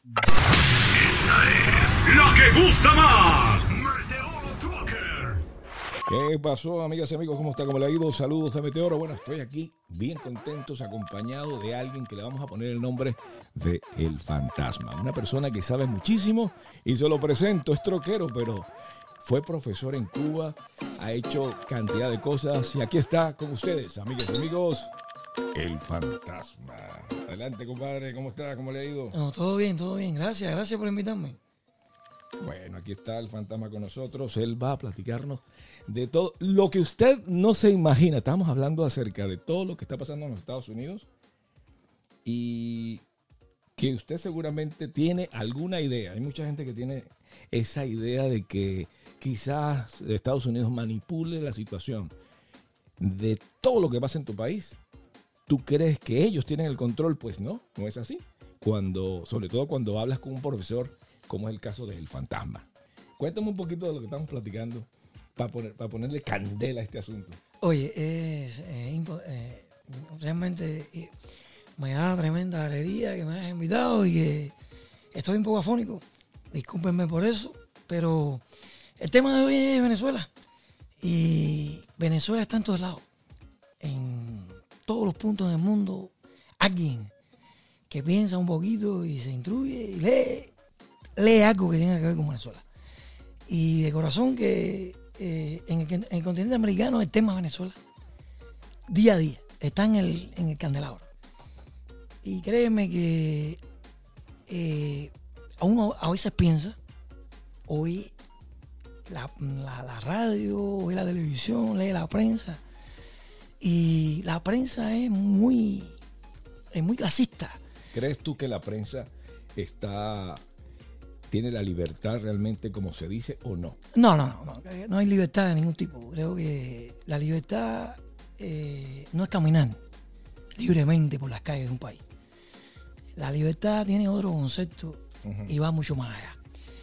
Esta es la que gusta más. Meteoro Trucker. ¿Qué pasó, amigas y amigos? ¿Cómo está? ¿Cómo le ha ido? Saludos de Meteoro. Bueno, estoy aquí bien contentos, acompañado de alguien que le vamos a poner el nombre de El Fantasma. Una persona que sabe muchísimo y se lo presento, es troquero, pero fue profesor en Cuba, ha hecho cantidad de cosas y aquí está con ustedes, amigas y amigos, El Fantasma. Adelante, compadre, ¿cómo está? ¿Cómo le ha ido? No, todo bien, gracias por invitarme. Bueno, aquí está El Fantasma con nosotros, él va a platicarnos de todo lo que usted no se imagina. Estamos hablando acerca de todo lo que está pasando en los Estados Unidos y que usted seguramente tiene alguna idea. Hay mucha gente que tiene esa idea de que quizás Estados Unidos manipule la situación de todo lo que pasa en tu país. ¿Tú crees que ellos tienen el control? Pues no es así. Sobre todo cuando hablas con un profesor, como es el caso del Fantasma. Cuéntame un poquito de lo que estamos platicando para ponerle candela a este asunto. Oye, realmente me da tremenda alegría que me hayas invitado y que estoy un poco afónico. Discúlpenme por eso, pero el tema de hoy es Venezuela. Y Venezuela está en todos lados. En todos los puntos del mundo, alguien que piensa un poquito y se instruye y lee algo que tenga que ver con Venezuela. Y de corazón que en el continente americano el tema de Venezuela, día a día, está en el candelabro. Y créeme que uno a veces piensa, oye la radio, oye la televisión, lee la prensa, y la prensa es muy clasista. ¿Crees tú que la prensa tiene la libertad realmente como se dice o no? No hay libertad de ningún tipo. Creo que la libertad no es caminar libremente por las calles de un país. La libertad tiene otro concepto y va mucho más allá.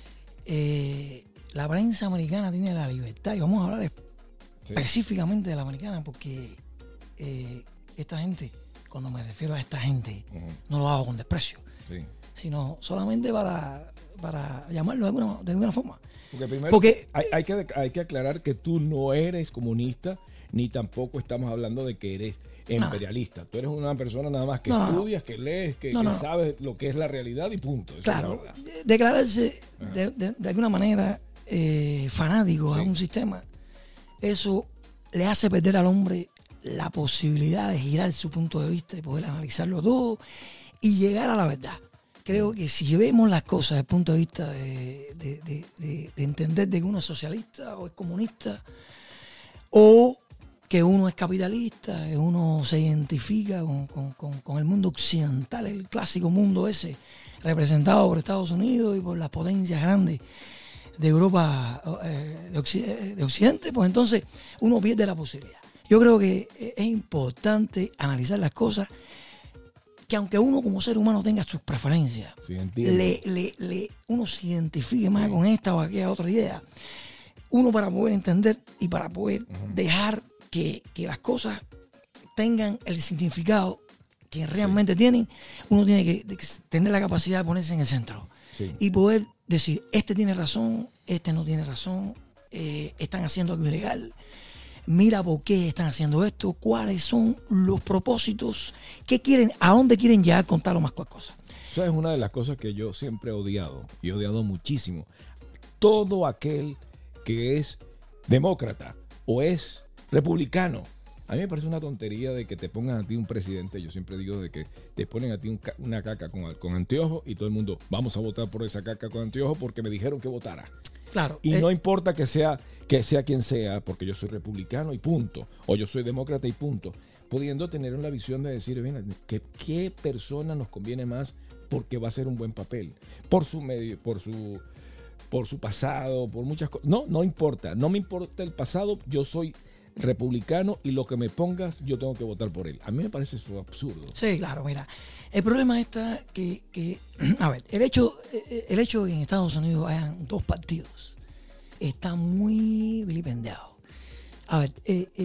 La prensa americana tiene la libertad, y vamos a hablar específicamente de la americana, porque esta gente, cuando me refiero a esta gente, no lo hago con desprecio, sino solamente para llamarlo de alguna forma. Porque primero hay que aclarar que tú no eres comunista, ni tampoco estamos hablando de que eres imperialista. Tú eres una persona nada más que estudias, que lees, que sabes lo que es la realidad y punto. Eso claro, es declararse de alguna manera fanático a un sistema, eso le hace perder al hombre la posibilidad de girar su punto de vista y poder analizarlo todo y llegar a la verdad. Creo que si vemos las cosas desde el punto de vista de entender de que uno es socialista o es comunista, o que uno es capitalista, que uno se identifica con el mundo occidental, el clásico mundo ese, representado por Estados Unidos y por las potencias grandes de Europa, de Occidente, pues entonces uno pierde la posibilidad. Yo creo que es importante analizar las cosas, que aunque uno como ser humano tenga sus preferencias, uno se identifique más con esta o aquella otra idea, uno para poder entender y para poder dejar que las cosas tengan el significado que realmente tienen, uno tiene que tener la capacidad de ponerse en el centro y poder decir, este tiene razón, este no tiene razón, están haciendo algo ilegal, mira por qué están haciendo esto, cuáles son los propósitos, qué quieren, a dónde quieren llegar con tal o más cual cosa. Eso es una de las cosas que yo siempre he odiado, y he odiado muchísimo. Todo aquel que es demócrata o es republicano, a mí me parece una tontería de que te pongan a ti un presidente. Yo siempre digo de que te ponen a ti una caca con anteojos y todo el mundo, vamos a votar por esa caca con anteojos porque me dijeron que votara. Claro. Y no importa que sea quien sea, porque yo soy republicano y punto, o yo soy demócrata y punto, pudiendo tener una visión de decir, mira, ¿qué persona nos conviene más porque va a hacer un buen papel? Por su medio, por su pasado, por muchas cosas. No importa, no me importa el pasado, yo soy republicano y lo que me pongas yo tengo que votar por él. A mí me parece eso absurdo. Sí, claro, mira, el problema está que a ver, el hecho de que en Estados Unidos hayan dos partidos está muy vilipendiado. A ver,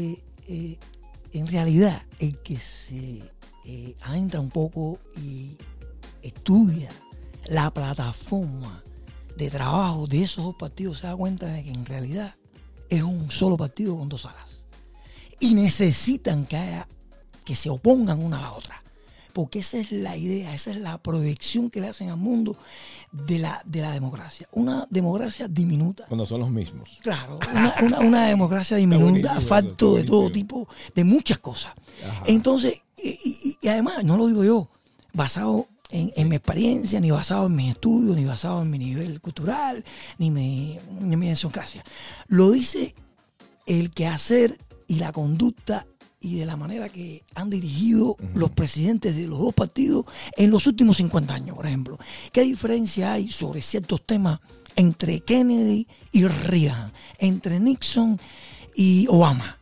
en realidad el que se adentra un poco y estudia la plataforma de trabajo de esos dos partidos se da cuenta de que en realidad es un solo partido con dos alas. Y necesitan que se opongan una a la otra. Porque esa es la idea, esa es la proyección que le hacen al mundo de la democracia. Una democracia diminuta. Cuando son los mismos. Claro, una democracia diminuta, falto de todo tipo, de muchas cosas. Ajá. Entonces, y además, no lo digo yo, basado en mi experiencia, ni basado en mis estudios, ni basado en mi nivel cultural, ni mi idiosincrasia. Lo dice el quehacer y la conducta y de la manera que han dirigido los presidentes de los dos partidos en los últimos 50 años, por ejemplo. ¿Qué diferencia hay sobre ciertos temas entre Kennedy y Reagan, entre Nixon y Obama?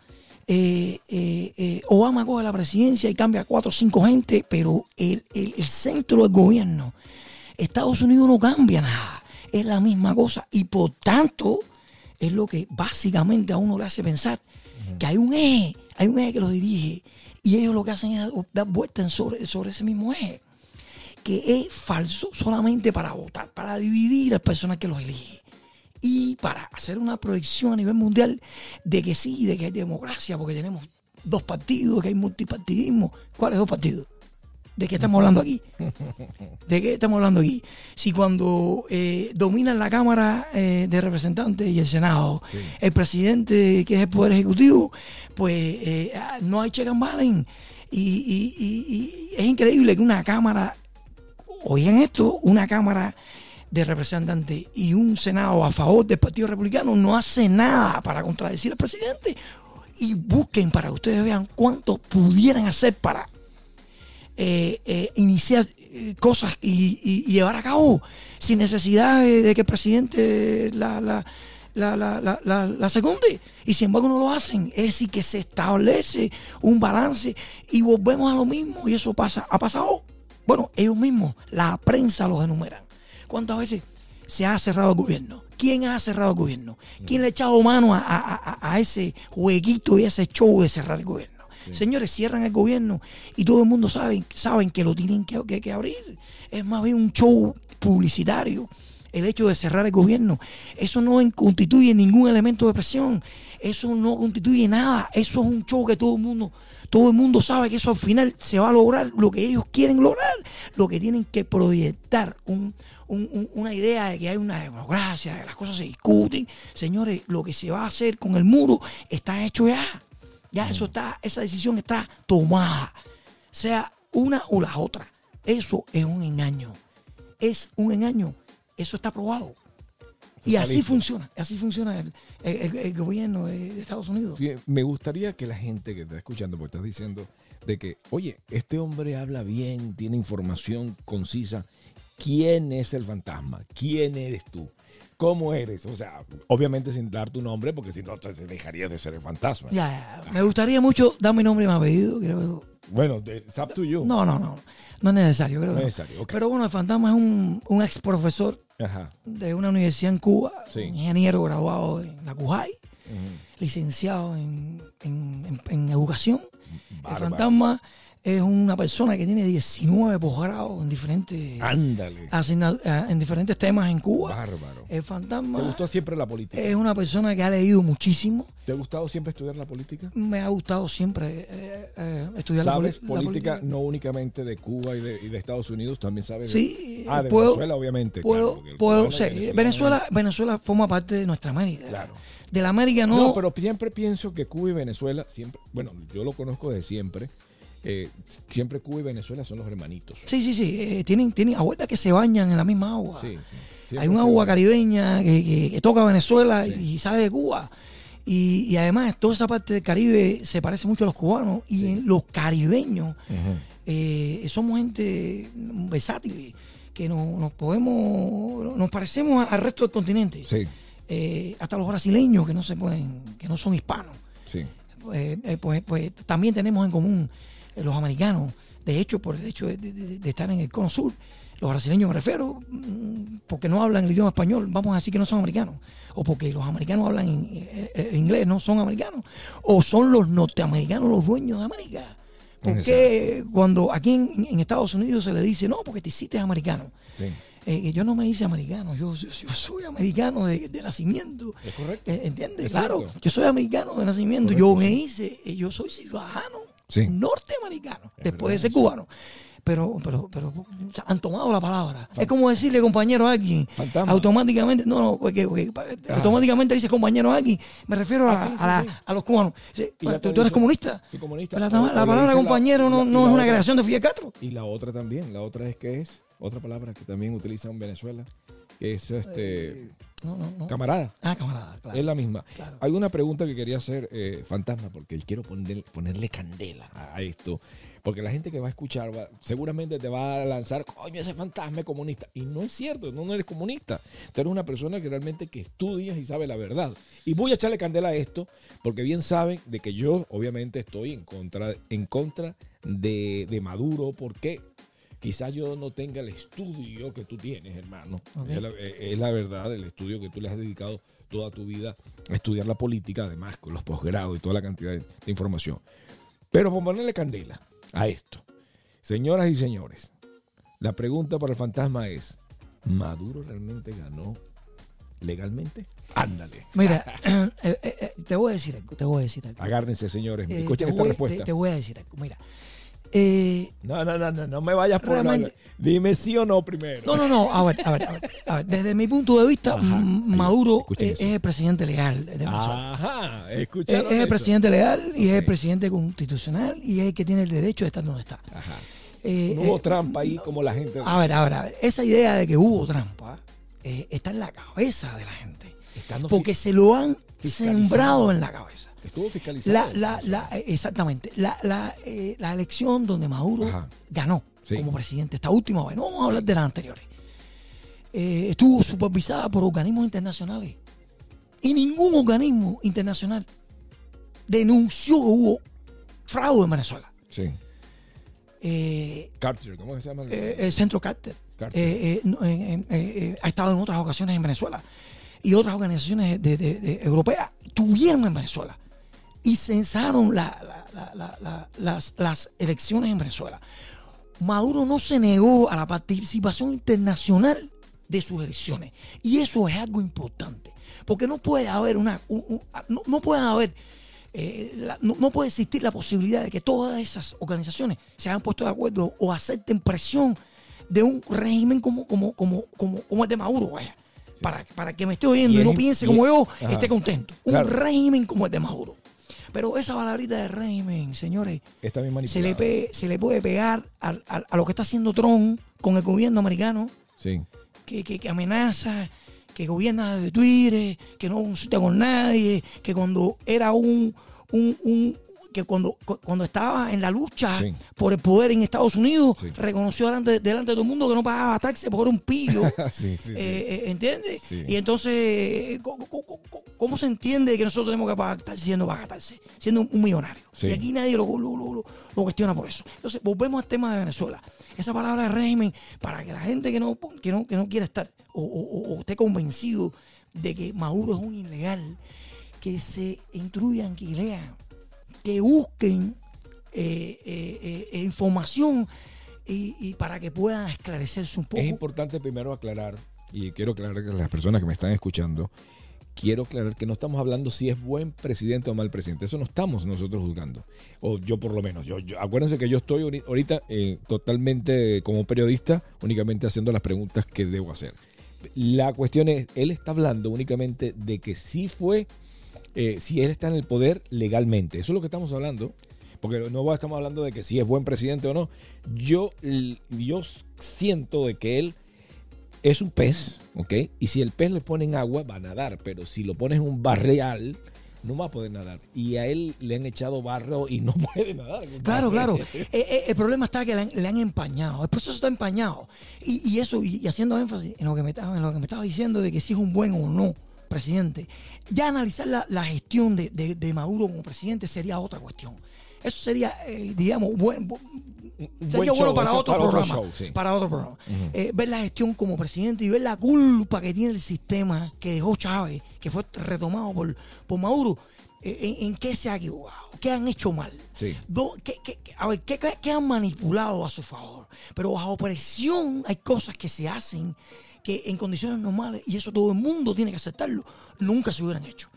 Obama coge la presidencia y cambia 4 o 5 gente, pero el centro del gobierno, Estados Unidos, no cambia nada. Es la misma cosa y por tanto es lo que básicamente a uno le hace pensar que hay un eje que los dirige y ellos lo que hacen es dar vueltas sobre ese mismo eje, que es falso solamente para votar, para dividir al personal que los elige y para hacer una proyección a nivel mundial de que sí, de que hay democracia, porque tenemos 2 partidos, que hay multipartidismo. ¿Cuáles 2 partidos? ¿De qué estamos hablando aquí? ¿De qué estamos hablando aquí? Si cuando dominan la Cámara de Representantes y el Senado, sí, el presidente, que es el Poder Ejecutivo, pues no hay check and balance. Y es increíble que una Cámara, oigan esto, una Cámara de Representantes y un Senado a favor del Partido Republicano no hace nada para contradecir al presidente. Y busquen para que ustedes vean cuánto pudieran hacer para iniciar cosas y llevar a cabo sin necesidad de que el presidente la secunde, y sin embargo no lo hacen. Es decir, que se establece un balance y volvemos a lo mismo, y eso ha pasado. Bueno, ellos mismos, la prensa los enumeran. ¿Cuántas veces se ha cerrado el gobierno? ¿Quién ha cerrado el gobierno? ¿Quién le ha echado mano a ese jueguito y a ese show de cerrar el gobierno? Sí. Señores, cierran el gobierno y todo el mundo saben que lo tienen que abrir. Es más bien un show publicitario. El hecho de cerrar el gobierno, eso no constituye ningún elemento de presión. Eso no constituye nada. Eso es un show que todo el mundo sabe que eso al final se va a lograr lo que ellos quieren lograr. Lo que tienen que proyectar una idea de que hay una democracia, de que las cosas se discuten. Señores, lo que se va a hacer con el muro está hecho ya. Ya eso está, esa decisión está tomada. Sea una o la otra. Eso es un engaño. Es un engaño. Eso está probado. Y así funciona. Así funciona el gobierno de Estados Unidos. Sí, me gustaría que la gente que está escuchando, porque estás diciendo de que, oye, este hombre habla bien, tiene información concisa. ¿Quién es el fantasma? ¿Quién eres tú? ¿Cómo eres? O sea, obviamente sin dar tu nombre, porque si no te dejarías de ser el fantasma. Ya. Me gustaría mucho dar mi nombre y mi apellido. Creo. Bueno, it's up to you. No es necesario. Creo. No es necesario, okay. Pero bueno, el fantasma es un ex profesor de una universidad en Cuba, sí, un ingeniero graduado en la CUJAI, licenciado en educación. Bárbaro. El fantasma es una persona que tiene 19 posgrados en diferentes en diferentes temas en Cuba. Bárbaro. El fantasma. ¿Te gustó siempre la política? Es una persona que ha leído muchísimo. ¿Te ha gustado siempre estudiar la política? Me ha gustado siempre estudiar ¿Sabes la política? No únicamente de Cuba y de Estados Unidos, también sabes sí, de Venezuela, obviamente. Puedo ser. Venezuela forma parte de nuestra América. Claro. De la América no. No, pero siempre pienso que Cuba y Venezuela, siempre, bueno, yo lo conozco desde siempre. Siempre Cuba y Venezuela son los hermanitos. Sí. Tienen aguas que se bañan en la misma agua. Sí. Hay un agua caribeña que toca Venezuela y sale de Cuba. Y además toda esa parte del Caribe se parece mucho a los cubanos. Y en los caribeños somos gente versátil, que nos parecemos al resto del continente. Sí. Hasta los brasileños que no son hispanos. Sí. Pues también tenemos en común los americanos. De hecho, por el hecho de estar en el cono sur, los brasileños, me refiero, porque no hablan el idioma español, vamos a decir que no son americanos, o porque los americanos hablan inglés, no son americanos, o son los norteamericanos los dueños de América. Porque cuando aquí en Estados Unidos se le dice, no, porque te hiciste americano. Sí. Yo no me hice americano, yo soy americano de nacimiento. Es correcto. ¿Entiendes? Es claro, cierto. yo soy americano de nacimiento. Correcto, Yo me sí. hice, yo soy ciudadano Sí. norteamericano, Es después de verdad ser eso. cubano. Pero o sea, han tomado la palabra. Es como decirle compañero a alguien. Fantasma. Automáticamente, automáticamente dice compañero a alguien. Me refiero Sí, sí. a los cubanos. Y la ¿Tú eres tradición- comunista? Soy comunista. La O le palabra dice compañero no y es la una otra- creación de Fidel Castro. Y la otra también, la otra es que es otra palabra que también utilizan en Venezuela, que es No. camarada. Camarada, claro. Es la misma. Claro. Hay una pregunta que quería hacer, Fantasma, porque quiero ponerle candela a esto. Porque la gente que va a escuchar seguramente te va a lanzar, coño, ese fantasma es comunista. Y no es cierto, no eres comunista. Tú eres una persona que realmente que estudias y sabe la verdad. Y voy a echarle candela a esto, porque bien saben de que yo obviamente estoy en contra de Maduro, porque quizás yo no tenga el estudio que tú tienes, hermano. Okay. Es la verdad, el estudio que tú le has dedicado toda tu vida a estudiar la política, además con los posgrados y toda la cantidad de información. Pero por ponerle candela a esto, señoras y señores, la pregunta para el fantasma es, ¿Maduro realmente ganó legalmente? Ándale. Mira, te voy a decir algo. Agárrense, señores. Te Escuchen esta voy- respuesta. te voy a decir algo. Mira, No me vayas por Realmente- Dime sí o no primero. no. A ver. Desde mi punto de vista, Ajá. Maduro Escuchen es eso. el presidente legal de Venezuela. Ajá, Es escucharon el eso? presidente legal y es el Ok. presidente constitucional y es el que tiene el derecho de estar donde está. Ajá. Eh, No hubo eh, trampa ahí como la gente A ver. Esa idea de que hubo trampa está en la cabeza de la gente. Estando Porque se lo han fiscalizado. sembrado en la cabeza. estuvo fiscalizado. Exactamente. La elección donde Maduro Ajá. ganó Sí. como presidente, esta última vez, no vamos a hablar de las anteriores, estuvo supervisada por organismos internacionales. Y ningún organismo internacional denunció que hubo fraude en Venezuela. Sí. Carter, ¿cómo se llama? El Centro Carter Carter. ha estado en otras ocasiones en Venezuela y otras organizaciones de europeas estuvieron en Venezuela y censaron las elecciones en Venezuela. Maduro no se negó a la participación internacional de sus elecciones y eso es algo importante porque no puede haber no puede existir la posibilidad de que todas esas organizaciones se hayan puesto de acuerdo o acepten presión de un régimen como el de Maduro, vaya. Para que me esté oyendo y no piense como yo, ajá. esté contento. Claro. Un régimen como el de Maduro. Pero esa palabrita de régimen, señores, Está bien se manipulado. le puede pegar a lo que está haciendo Trump con el gobierno americano, Sí. que amenaza, que gobierna desde Twitter, que no consulta con nadie, que cuando era que cuando estaba en la lucha Sí. por el poder en Estados Unidos, Sí. reconoció delante de todo el mundo que no pagaba taxes porque era un pillo. Sí. ¿Entiendes? Sí. Y entonces, ¿cómo se entiende que nosotros tenemos que pagar taxes siendo un millonario? Sí. Y aquí nadie lo cuestiona por eso. Entonces, volvemos al tema de Venezuela. Esa palabra de régimen, para que la gente que no quiera estar o esté convencido de que Maduro es un ilegal, que se instruyan, que lean, que busquen información y para que puedan esclarecerse un poco. Es importante primero aclarar, y quiero aclarar que las personas que me están escuchando, quiero aclarar que no estamos hablando si es buen presidente o mal presidente. Eso no estamos nosotros juzgando. O yo por lo menos. Acuérdense que yo estoy ahorita totalmente como periodista, únicamente haciendo las preguntas que debo hacer. La cuestión es, él está hablando únicamente de que sí fue, si él está en el poder legalmente. Eso es lo que estamos hablando. Porque no estamos hablando de que si es buen presidente o no. Yo siento de que él es un pez, ¿ok? Y si el pez le ponen agua, va a nadar. Pero si lo pones en un barrial, no va a poder nadar. Y a él le han echado barro y no puede nadar. Claro. El problema está que le han empañado. El proceso está empañado. Y eso, y haciendo énfasis en lo que me estaba diciendo de que si es un buen o no presidente. Ya analizar la gestión de Maduro como presidente sería otra cuestión. Eso sería, digamos, sería bueno para otro programa. Para otro programa. Ver la gestión como presidente y ver la culpa que tiene el sistema que dejó Chávez, que fue retomado por Maduro. en qué se ha equivocado, qué han hecho mal. Sí. A ver, ¿qué han manipulado a su favor? Pero bajo presión hay cosas que se hacen que en condiciones normales, y eso todo el mundo tiene que aceptarlo, nunca se hubieran hecho.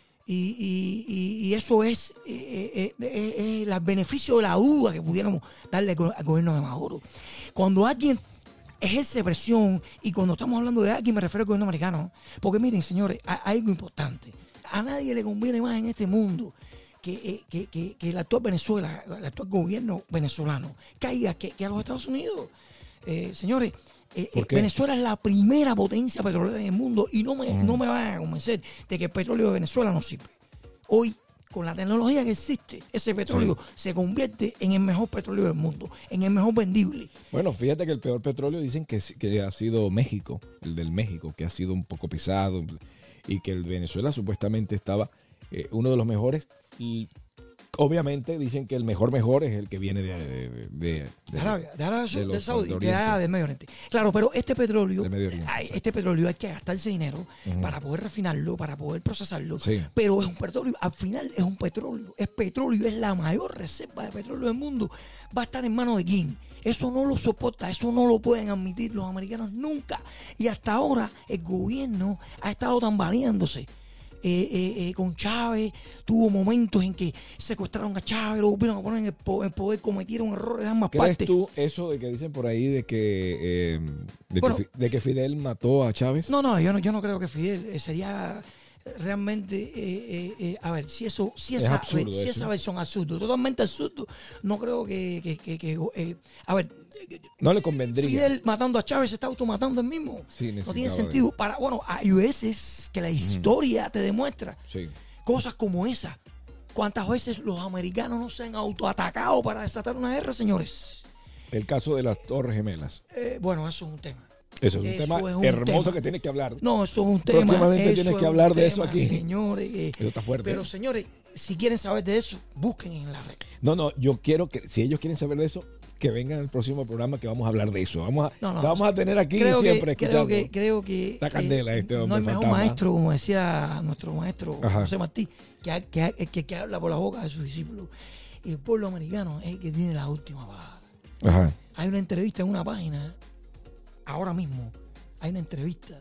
Y eso es el beneficio de la duda que pudiéramos darle al gobierno de Maduro. Cuando alguien ejerce presión, y cuando estamos hablando de alguien me refiero al gobierno americano, porque miren, señores, hay algo importante. A nadie le conviene más en este mundo que el actual Venezuela, el actual gobierno venezolano caiga que a los Estados Unidos. Señores, Venezuela es la primera potencia petrolera en el mundo, y no me van a convencer de que el petróleo de Venezuela no sirve. Hoy, con la tecnología que existe, ese petróleo se convierte en el mejor petróleo del mundo, en el mejor vendible. Bueno, fíjate que el peor petróleo dicen que ha sido México, el del México, que ha sido un poco pisado, y que el Venezuela supuestamente estaba uno de los mejores, y obviamente dicen que el mejor es el que viene de Arabia, de Saudí, del Medio Oriente. Claro, pero este petróleo, hay que gastarse dinero para poder refinarlo, para poder procesarlo. Sí. Pero es un petróleo, al final es un petróleo, es la mayor reserva de petróleo del mundo. Va a estar en manos de quién. Eso no lo soporta, eso no lo pueden admitir los americanos nunca. Y hasta ahora el gobierno ha estado tambaleándose. Con Chávez, tuvo momentos en que secuestraron a Chávez, lo volvieron a poner en el poder, cometieron errores de ambas partes. ¿Crees tú eso de que dicen por ahí de que Fidel mató a Chávez? No, yo no creo que Fidel sería realmente, a ver, si esa versión absurdo, totalmente absurdo, no creo que a ver, no le convendría. Fidel matando a Chávez se está automatando él mismo. Sí, no tiene sentido. Hay veces que la historia te demuestra cosas como esa. ¿Cuántas veces los americanos no se han autoatacado para desatar una guerra, señores? El caso de las Torres Gemelas. Bueno, eso es un tema. Eso es un tema hermoso que tienes que hablar. No, eso es un tema. Próximamente tienes que hablar de eso aquí. Señores, eso está fuerte. Pero, señores, si quieren saber de eso, busquen en la red. No, yo quiero que, si ellos quieren saber de eso, que vengan al próximo programa que vamos a hablar de eso. Vamos a tener aquí siempre escuchando. Creo que la candela este hombre. No hay mejor maestro, como decía nuestro maestro José Martí, que habla por la boca de sus discípulos. Y el pueblo americano es el que tiene la última palabra. Ajá. Hay una entrevista en una página, ahora mismo, hay una entrevista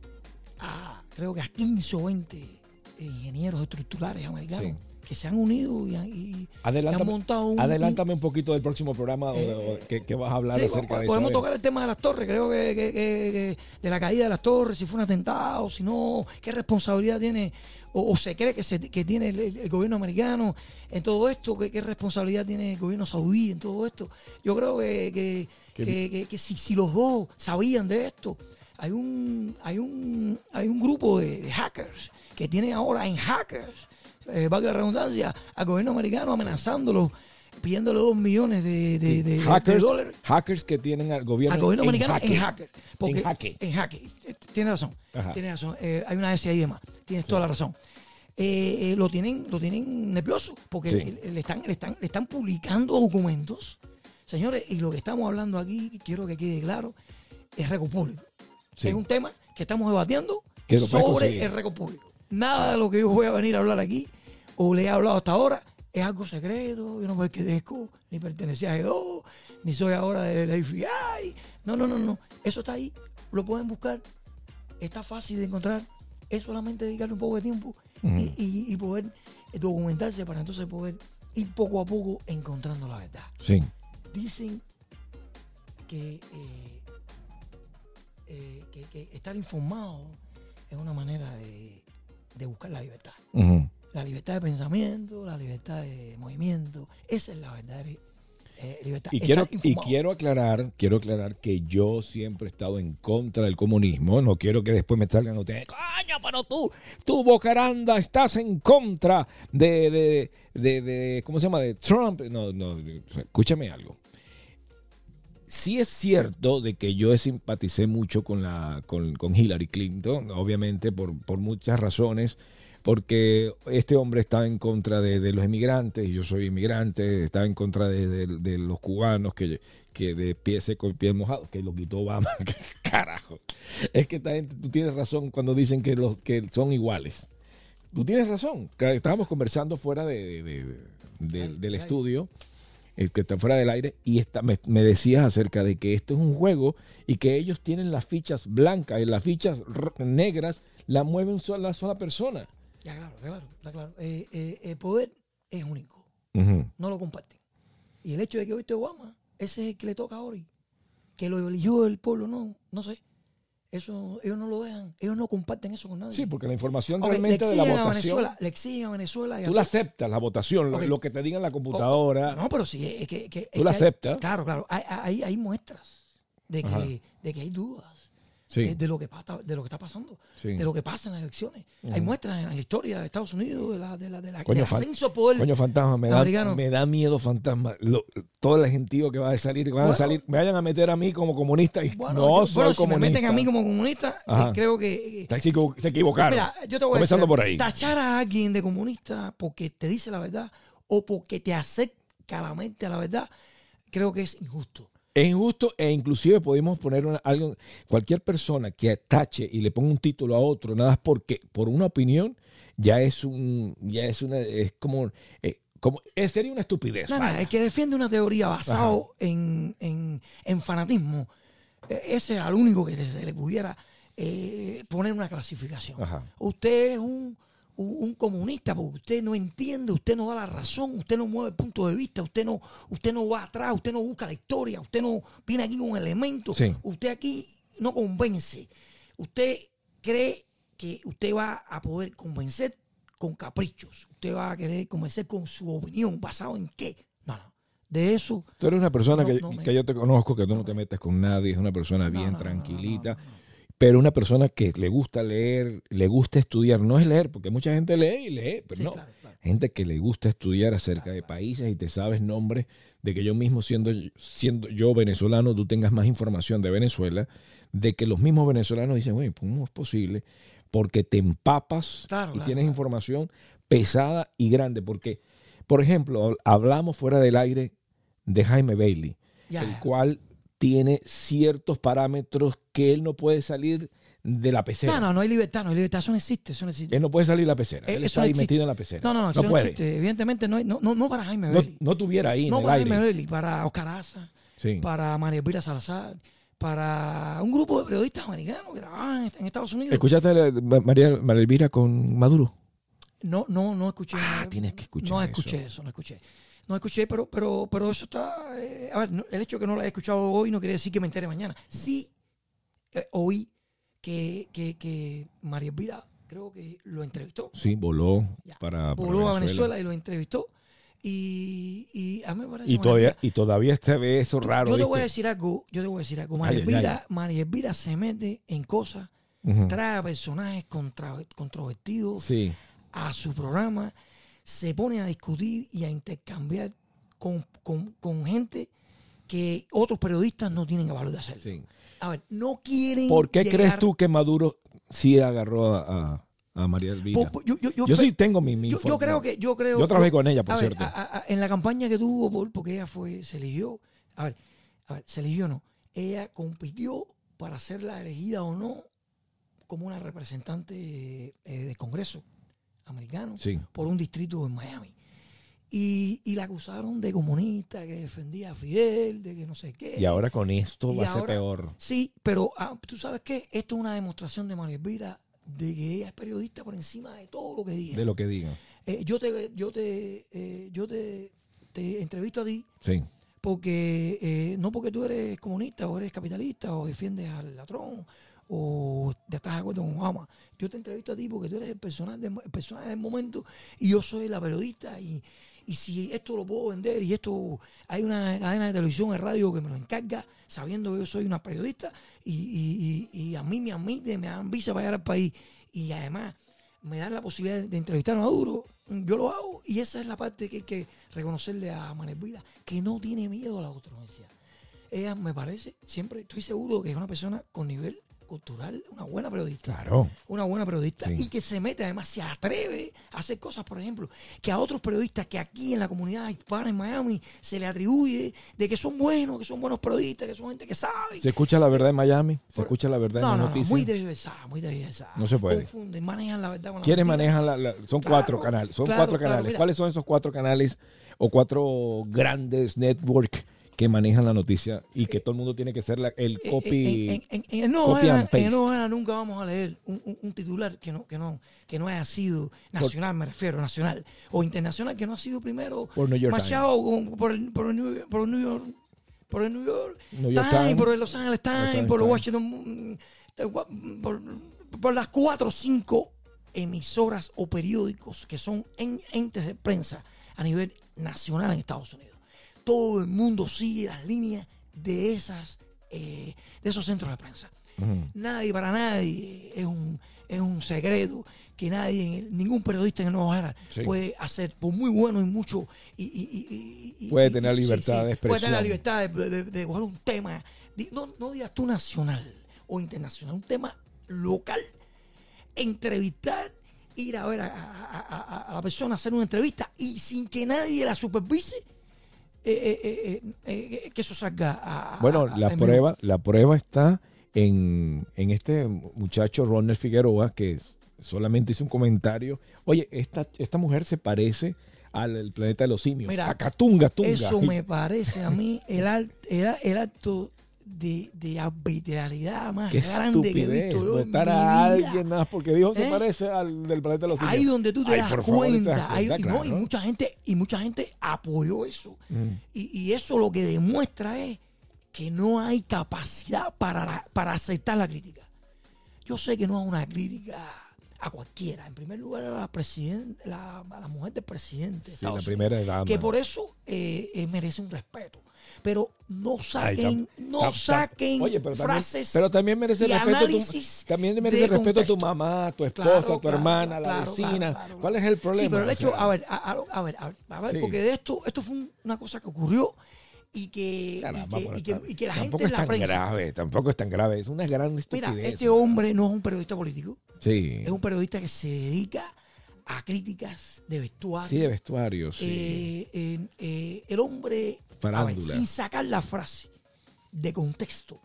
creo que a 15 o 20 ingenieros estructurales americanos que se han unido y han montado Adelántame un poquito del próximo programa que vas a hablar acerca de eso. Podemos tocar el tema de las torres, creo que de la caída de las torres, si fue un atentado, si no, qué responsabilidad tiene o se cree que tiene el gobierno americano en todo esto, qué responsabilidad tiene el gobierno saudí en todo esto. Yo creo que si los dos sabían de esto, hay un grupo de hackers que tienen ahora en hackers, valga la redundancia, al gobierno americano amenazándolo, pidiéndole 2 millones de dólares. Hackers que tienen al gobierno americano en hacker. En hacker. Tiene razón. Hay una S ahí de más. Tienes toda la razón. Lo tienen nervioso porque le están publicando documentos. Señores, y lo que estamos hablando aquí, quiero que quede claro, es récord público. Es un tema que estamos debatiendo sobre el récord público. Nada de lo que yo voy a venir a hablar aquí o le he hablado hasta ahora es algo secreto. Yo no pertenezco, ni pertenecía a G2, ni soy ahora de la FBI. No. Eso está ahí. Lo pueden buscar. Está fácil de encontrar. Es solamente dedicarle un poco de tiempo y poder documentarse para entonces poder ir poco a poco encontrando la verdad. Sí. Dicen que estar informado es una manera de buscar la libertad. La libertad de pensamiento, la libertad de movimiento. Esa es la verdadera libertad. Y quiero aclarar que yo siempre he estado en contra del comunismo. No quiero que después me salgan ustedes, coño, pero tú Bocaranda, estás en contra de ¿cómo se llama? De Trump. No, escúchame algo. Sí es cierto de que yo simpaticé mucho con Hillary Clinton, obviamente por muchas razones, porque este hombre estaba en contra de los inmigrantes, y yo soy inmigrante, estaba en contra de los cubanos que de pie seco y pie mojado, que lo quitó Obama. Carajo. Es que esta gente, tú tienes razón cuando dicen que son iguales. tú tienes razón. Estábamos conversando fuera del estudio, que está fuera del aire, y me decías acerca de que esto es un juego y que ellos tienen las fichas blancas y las fichas negras las mueve la sola persona. Ya, claro, está claro. El poder es único. No lo comparten. Y el hecho de que hoy esté Obama, ese es el que le toca a hoy. Que lo eligió el pueblo, no sé. Eso ellos no lo dejan. Ellos no comparten eso con nadie. Sí, porque la información realmente de la votación... Le exigen a Venezuela. Tú la aceptas, la votación, lo que te diga en la computadora. No, pero sí, es que tú la aceptas. Claro. Hay muestras de que hay dudas. Sí. De lo que está pasando, sí. de lo que pasa en las elecciones. Hay muestras en la historia de Estados Unidos del ascenso al poder. Coño, Fantasma, me da miedo, Fantasma. Todo el gentío que va a salir, me vayan a meter a mí como comunista y no soy comunista. Si me meten a mí como comunista, creo que... se equivocaron. Mira, yo te voy comenzando a decir, por ahí. Tachar a alguien de comunista porque te dice la verdad o porque te acerca la mente a la verdad, creo que es injusto. Es injusto e inclusive podemos poner cualquier persona que tache y le ponga un título a otro, nada más porque por una opinión sería una estupidez. El que defiende una teoría basado en fanatismo, ese es al único que se le pudiera poner una clasificación. Ajá. Usted es un comunista porque usted no entiende, usted no da la razón, usted no mueve el punto de vista, usted no va atrás, usted no busca la historia, usted no viene aquí con elementos, sí. Usted aquí no convence, usted cree que usted va a poder convencer con caprichos, usted va a querer convencer con su opinión, ¿basado en qué? No. De eso... Tú eres una persona que yo te conozco, que tú no te metes con nadie, es una persona bien tranquilita. Pero una persona que le gusta leer, le gusta estudiar, no es leer, porque mucha gente lee, pero sí, no. Claro. Gente que le gusta estudiar acerca de países y te sabes nombres de que yo mismo, siendo yo venezolano, tú tengas más información de Venezuela, de que los mismos venezolanos dicen, güey, ¿cómo es posible? Porque te empapas y tienes información pesada y grande. Porque, por ejemplo, hablamos fuera del aire de Jaime Bailey, el cual... tiene ciertos parámetros que él no puede salir de la pecera. No hay libertad, eso no existe. Él no puede salir de la pecera, él está ahí metido en la pecera. No puede. Existe. Evidentemente no para Jaime Bailey. No tuviera ahí en el para aire. Jaime Bailey, para Oscar Aza, para María Elvira Salazar, para un grupo de periodistas americanos que trabajan en Estados Unidos. ¿Escuchaste a María Elvira con Maduro? No escuché. Tienes que escuchar No escuché, pero eso está... a ver, el hecho de que no lo haya escuchado hoy no quiere decir que me entere mañana. Sí, oí que María Elvira creo que lo entrevistó. Sí, voló para Venezuela y lo entrevistó. Y a mí me parece... Y todavía se ve eso raro. Yo te voy a decir algo. María Elvira se mete en cosas, trae a personajes controvertidos a su programa, se pone a discutir y a intercambiar con gente que otros periodistas no tienen el valor de hacerlo. Sí. A ver, no quieren... ¿Por qué crees tú que Maduro sí agarró a María Elvira? Yo sí tengo mi información. Yo trabajé con ella, por cierto. En la campaña que tuvo, porque ella se eligió... A ver, se eligió no. Ella compitió para ser la elegida o no como una representante del Congreso americano por un distrito en Miami. Y la acusaron de comunista, que defendía a Fidel, de que no sé qué. Y ahora con esto va a ser peor. Sí, pero tú sabes qué, esto es una demostración de María Elvira de que ella es periodista por encima de todo lo que diga. De lo que diga. Yo te entrevisto a ti. Sí. Porque no porque tú eres comunista o eres capitalista o defiendes al ladrón o te estás de acuerdo con Obama. Yo te entrevisto a ti porque tú eres el personaje del momento y yo soy la periodista y si esto lo puedo vender y esto hay una cadena de televisión, de radio que me lo encarga sabiendo que yo soy una periodista y a mí me admite, me dan visa para llegar al país y además me dan la posibilidad de entrevistar a Maduro, yo lo hago y esa es la parte que hay que reconocerle a María Elvira, que no tiene miedo a la controversia. Ella me parece, siempre estoy seguro que es una persona con nivel cultural, una buena periodista. Claro. Una buena periodista. Sí. Y que se mete, además, se atreve a hacer cosas, por ejemplo, que a otros periodistas que aquí en la comunidad hispana en Miami se le atribuye de que son buenos periodistas, que son gente que sabe. ¿Se escucha la verdad en Miami? ¿Se escucha la verdad en las noticias? muy tergiversada, muy tergiversada. No se puede. Confunden, manejan la verdad con la ¿Quiénes mentira. manejan son Claro, 4 canales? Son claro, 4 claro, canales. mira. ¿Cuáles son esos 4 canales o 4 grandes networks que manejan la noticia y que todo el mundo tiene que ser el copy? En el copy and paste. Nuevo Era nunca vamos a leer un titular que no haya sido nacional, me refiero, nacional o internacional, que no ha sido primero Por New York machado por el New York Times, por el Los Angeles Times, por el Washington, por las 4 o 5 emisoras o periódicos que son entes de prensa a nivel nacional en Estados Unidos. Todo el mundo sigue las líneas de esos centros de prensa. Nadie, para nadie es un secreto que ningún periodista en el Nuevo Era puede hacer, por muy bueno y mucho. Puede tener libertad de expresión. Puede tener la libertad de coger un tema, no digas tú nacional o internacional, un tema local, entrevistar, ir a ver a la persona, hacer una entrevista y sin que nadie la supervise. Que eso salga Bueno, la prueba está en este muchacho Ronald Figueroa, que solamente hizo un comentario. Oye, esta mujer se parece al planeta de los simios. Mira, Tunga. Eso me parece a mí el acto de arbitrariedad más Qué grande que he estupidez, visto yo en votar mi a vida. alguien nada porque dijo se parece al del planeta de los simios. Ahí donde tú te das por favor, cuenta, claro. y mucha gente apoyó eso. Y eso lo que demuestra es que no hay capacidad para aceptar la crítica. Yo sé que no es una crítica a cualquiera. En primer lugar a la mujer del presidente de Sí, la Estados primera Unidos, dama. que por eso merece un respeto. Pero no saquen Oye, pero frases pero también merece y respeto análisis también merece de respeto a tu contexto. mamá, tu esposa, Claro, tu hermana, la claro, vecina. claro. ¿Cuál es el problema? Sí, pero el O hecho, sea, a ver, Sí. porque de esto fue una cosa que ocurrió y que la gente tampoco en es la tan prensa. grave, tampoco es tan grave, es una gran estupidez. Mira, este hombre no es un periodista político, Sí. es un periodista que se dedica a críticas de vestuario. Sí, de vestuario, sí. El hombre, Farándula. sin sacar la frase de contexto,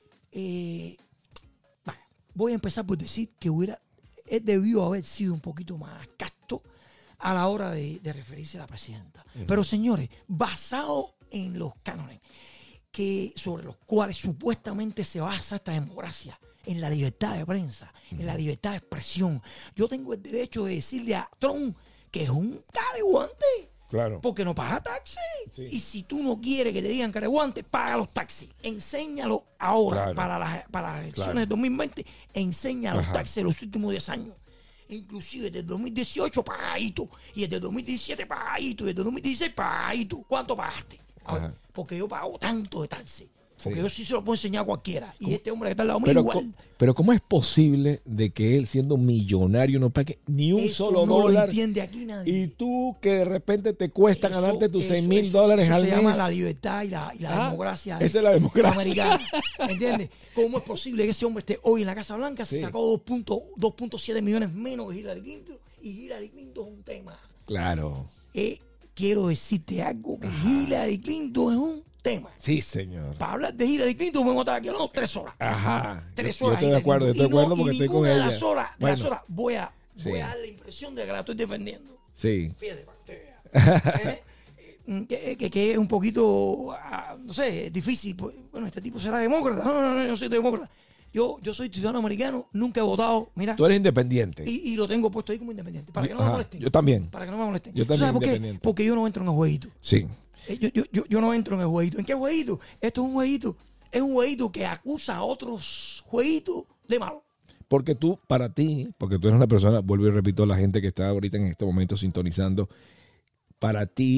voy a empezar por decir que él debió haber sido un poquito más casto a la hora de referirse a la presidenta. Pero señores, basado en los cánones sobre los cuales supuestamente se basa esta democracia, en la libertad de prensa, en la libertad de expresión, yo tengo el derecho de decirle a Trump que es un careguante. Claro. Porque no paga taxi. Sí. Y si tú no quieres que te digan careguante, paga los taxis. Enséñalo ahora, Claro. para las elecciones Claro. del 2020. Enseña los Ajá. taxis de los últimos 10 años. Inclusive desde el 2018 pagadito. Y desde el 2017 pagadito. Y desde el 2016 pagadito. ¿Cuánto pagaste? A ver, Ajá. porque yo pago tanto de taxi. Porque Sí. yo sí se lo puedo enseñar a cualquiera. Y este hombre que está al lado mío igual. Pero ¿cómo es posible de que él, siendo millonario, no pague ni un Eso solo no lo dólar? entiende aquí nadie. Y tú, que de repente te cuesta Eso- ganarte tus eso- $6,000 eso al se mes. llama la libertad y la Ah, democracia. esa es la democracia. Americana. ¿Entiendes? ¿Cómo es posible que ese hombre esté hoy en la Casa Blanca? Se Sí. sacó 2.7 millones menos que Hillary Clinton. Y Hillary Clinton es un tema. Claro. Quiero decirte algo, que Hillary Clinton es un tema. Sí, señor. Para hablar de Hillary Clinton me voy a estar aquí hablando 3 horas. Ajá. 3 Yo horas. estoy de acuerdo, Hillary Clinton. porque estoy con ninguna ella. de las horas, Bueno, voy a Sí. dar la impresión de que la estoy defendiendo. sí. Fíjate, para que usted vea. Que es un poquito, no sé, es difícil. Bueno, este tipo será demócrata. No, yo soy demócrata. Yo soy ciudadano americano, nunca he votado. Mira, Tú eres independiente. y lo tengo puesto ahí como independiente. Para que no me Ajá, molesten. yo también. Para que no me molesten. Yo ¿Tú también sabes por qué? independiente. Porque yo no entro en el jueguito. Sí. Yo no entro en el jueguito. ¿En qué jueguito? Esto es un jueguito. Es un jueguito que acusa a otros jueguitos de malo. Porque para ti, porque tú eres una persona, vuelvo y repito a la gente que está ahorita en este momento sintonizando, para ti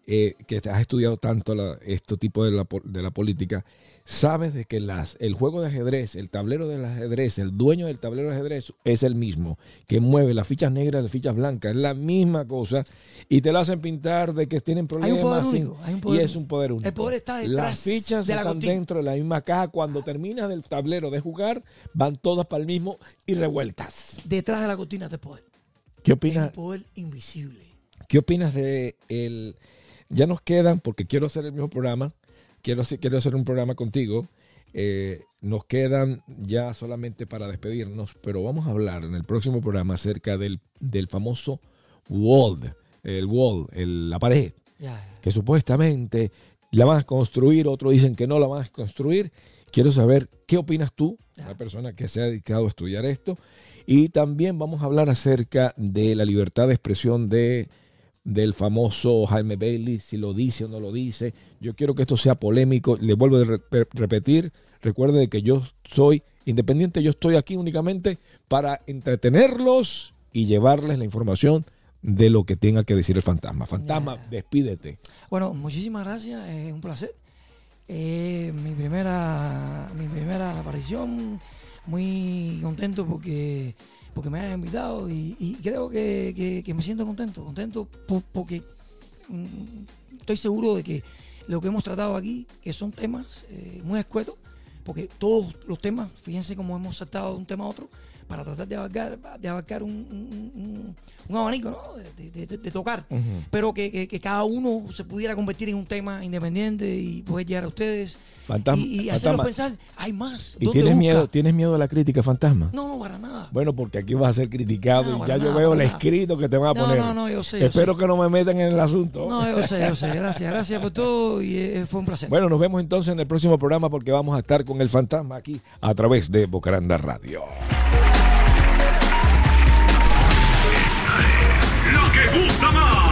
que has estudiado tanto este tipo de la política, sabes de que el juego de ajedrez, el tablero del ajedrez, el dueño del tablero de ajedrez es el mismo, que mueve las fichas negras y las fichas blancas, es la misma cosa, y te lo hacen pintar de que tienen problemas. Hay un poder único. Y es un poder único. El poder está detrás las fichas de la están cortina. dentro de la misma caja. Cuando terminas del tablero de jugar, van todas para el mismo y revueltas. Detrás de la cortina está el poder. ¿Qué Es opinas? un poder invisible. ¿Qué opinas de el? Ya nos quedan, porque quiero hacer el mismo programa, quiero hacer un programa contigo. Nos quedan ya solamente para despedirnos, pero vamos a hablar en el próximo programa acerca del famoso la pared, que supuestamente la van a construir, otros dicen que no la van a construir. Quiero saber qué opinas tú, una persona que se ha dedicado a estudiar esto, y también vamos a hablar acerca de la libertad de expresión del famoso Jaime Bailey, si lo dice o no lo dice. Yo quiero que esto sea polémico. Le vuelvo a repetir, recuerde que yo soy independiente, yo estoy aquí únicamente para entretenerlos y llevarles la información de lo que tenga que decir el fantasma. Fantasma, despídete. Bueno, muchísimas gracias, es un placer. Mi primera aparición, muy contento porque me han invitado y creo que me siento contento porque estoy seguro de que lo que hemos tratado aquí, que son temas muy escuetos, porque todos los temas, fíjense cómo hemos saltado de un tema a otro para tratar de abarcar un abanico, ¿no? de tocar, pero que cada uno se pudiera convertir en un tema independiente y poder llegar a ustedes y hacerlos pensar, hay más. ¿Y tienes miedo a la crítica, fantasma? No, para nada. Bueno, porque aquí vas a ser criticado y ya yo nada, veo el escrito que te van a poner. No, yo sé. Espero que no me metan en el asunto. No, yo sé. Gracias por todo y fue un placer. Bueno, nos vemos entonces en el próximo programa porque vamos a estar con el fantasma aquí a través de Bocaranda Radio. Esta es la que gusta más.